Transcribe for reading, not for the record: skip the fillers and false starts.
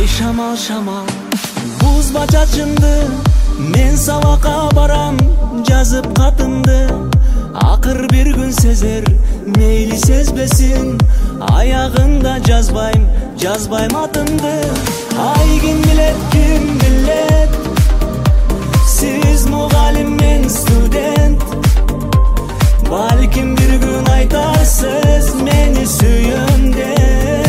Шамал шамал бузба чачымды, мен сабакка барам жазып катымды. Акыр бир күн сезер, мейли сезбесин, аягында жазбайм атымды. Ай ким билет, сиз мугалим, мен студент. Балким бир күн айтарсыз, мени сүйөм деп.